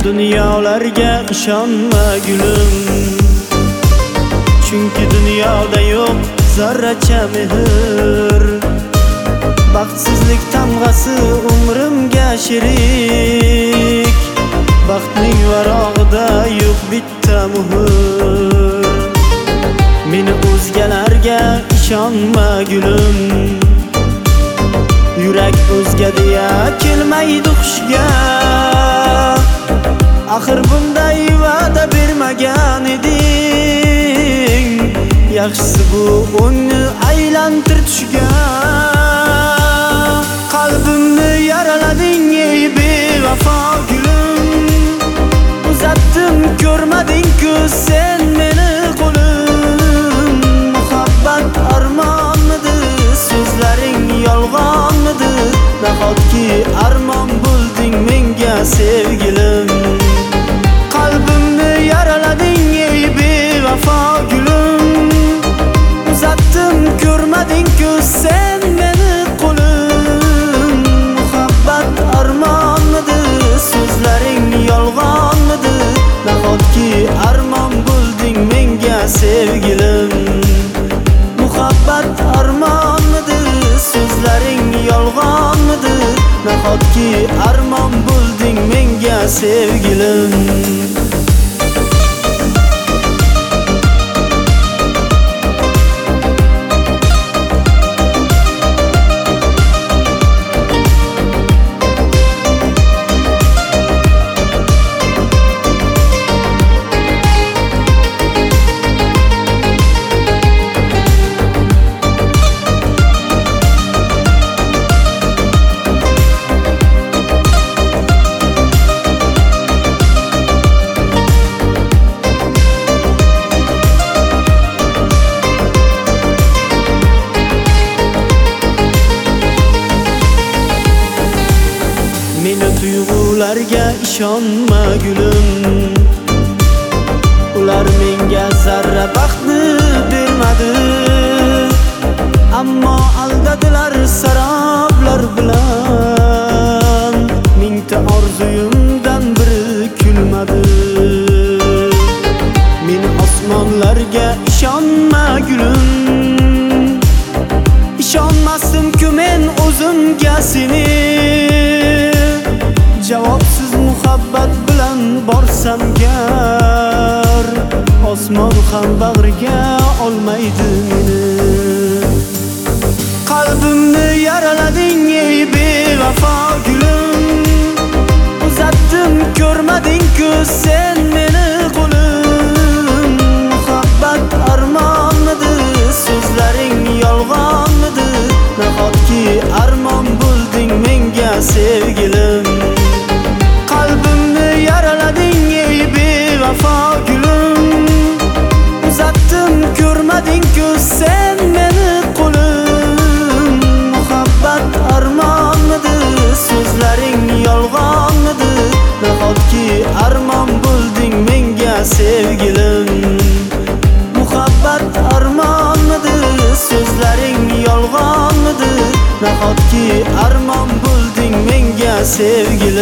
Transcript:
Dunyolarga ishonma gulim, chunki dunyoda yo'q zarracha mehr. Baxtsizlik tamg'asi umrimga sherik, baxtning varog'ida yo'q bitta muhr. Meni o'zgalarga ishonma gulim, yurak o'zga deya kelmaydi hushga. Axir bunday va'da bermagan eding, yaxshisi bu o'ngni aylantir tushga. Qalbimni yaralading ey bevafo gulim, uzatdim ko'rmading-ku sen meni qo'lim. Muhabbat armonmidi, so'zlaring yolg'onmidi, nahotki armon bo'lding menga sevgilim. Qalbimni yaralading ey bevafo gulim, uzatdim ko'rmading-ku sen meni qo'lim. Muhabbat armonmidi, so'zlaring yolg'onmidi, nahotki armon bo'lding menga sevgilim. Muhabbat armonmidi, so'zlaring yolg'onmidi, nahotki armon bo'lding menga sevgilim. Meni tuyg'ularga ishonma gulim, ular menga zarra baxtni bermadi. Ammo aldadilar saroblar bilan, mingta orzuyimdan biri kulmadi. Meni osmonlarga ishonma gulim, ishonmasdim-ku men o'zimga seni. Javobsiz muhabbat bilan borsam gar, osmon ham bag'riga olmaydi meni. Qalbimni yaralading ey bevafo gulim, uzatdim ko'rmading-ku sen meni qo'lim. Muhabbat armonmidi, so'zlaring yolg'onmidi, nahotki armon bo'lding menga sevgilim. Qalbimni yaralading ey bevafo gulim, uzatdim ko'rmading-ku sen meni qo'lim. Muhabbat armonmidi, so'zlaring yolg'onmidi, nahotki armon bo'lding menga sevgilim. Muhabbat armonmidi, so'zlaring yolg'onmidi, nahotki armon bo'lding menga sevgilim.